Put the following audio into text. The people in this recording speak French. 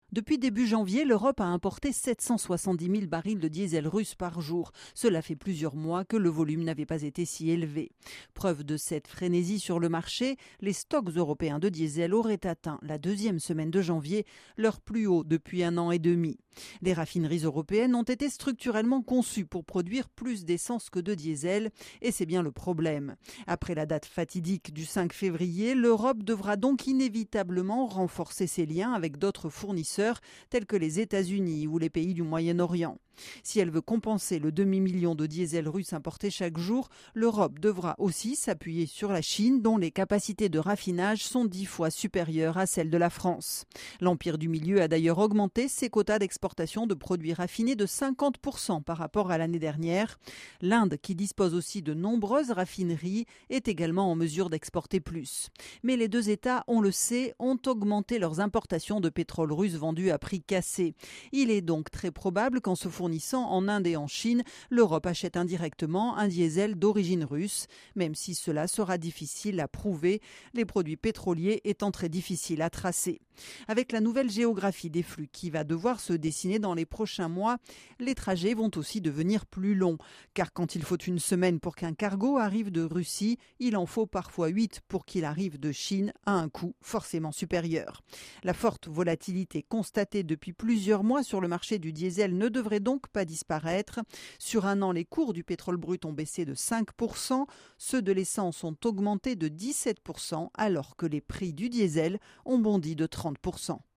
Depuis début janvier, l'Europe a importé 770 000 barils de diesel russe par jour. Cela fait plusieurs mois que le volume n'avait pas été si élevé. Preuve de cette frénésie sur le marché, les stocks européens de diesel auraient atteint la deuxième semaine de janvier leur plus haut depuis 1 an et demi. Les raffineries européennes ont été structurellement conçues pour produire plus d'essence que de diesel, et c'est bien le problème. Après la date fatidique du 5 février, l'Europe devra donc inévitablement renforcer ses liens avec d'autres fournisseurs tels que les États-Unis ou les pays du Moyen-Orient. Si elle veut compenser le demi-million de diesel russe importé chaque jour, l'Europe devra aussi s'appuyer sur la Chine, dont les capacités de raffinage sont 10 fois supérieures à celles de la France. L'Empire du Milieu a d'ailleurs augmenté ses quotas d'exportation de produits raffinés de 50% par rapport à l'année dernière. L'Inde, qui dispose aussi de nombreuses raffineries, est également en mesure d'exporter plus. Mais les deux États, on le sait, ont augmenté leurs importations de pétrole russe vendu à prix cassé. Il est donc très probable qu'en se fournissant en Inde et en Chine, l'Europe achète indirectement un diesel d'origine russe, même si cela sera difficile à prouver, les produits pétroliers étant très difficiles à tracer. Avec la nouvelle géographie des flux qui va devoir se dessiner dans les prochains mois, les trajets vont aussi devenir plus longs, car quand il faut une semaine pour qu'un cargo arrive de Russie, il en faut parfois 8 pour qu'il arrive de Chine à un coût forcément supérieur. La forte volatilité constatée depuis plusieurs mois sur le marché du diesel ne devrait donc pas disparaître. Sur un an, les cours du pétrole brut ont baissé de 5%, ceux de l'essence ont augmenté de 17%, alors que les prix du diesel ont bondi de 30%.